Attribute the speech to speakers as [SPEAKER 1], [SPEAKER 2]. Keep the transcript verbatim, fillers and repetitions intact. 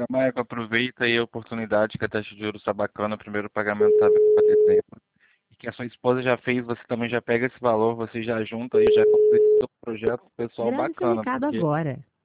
[SPEAKER 1] Maicon, aproveita aí a oportunidade que a taxa de juros está bacana, o primeiro pagamento está vindo para dezembro. E que a sua esposa já fez, você também já pega esse valor, você já junta aí, já concretiza um projeto pessoal
[SPEAKER 2] Grava esse
[SPEAKER 1] bacana,
[SPEAKER 2] recado
[SPEAKER 1] porque
[SPEAKER 2] agora.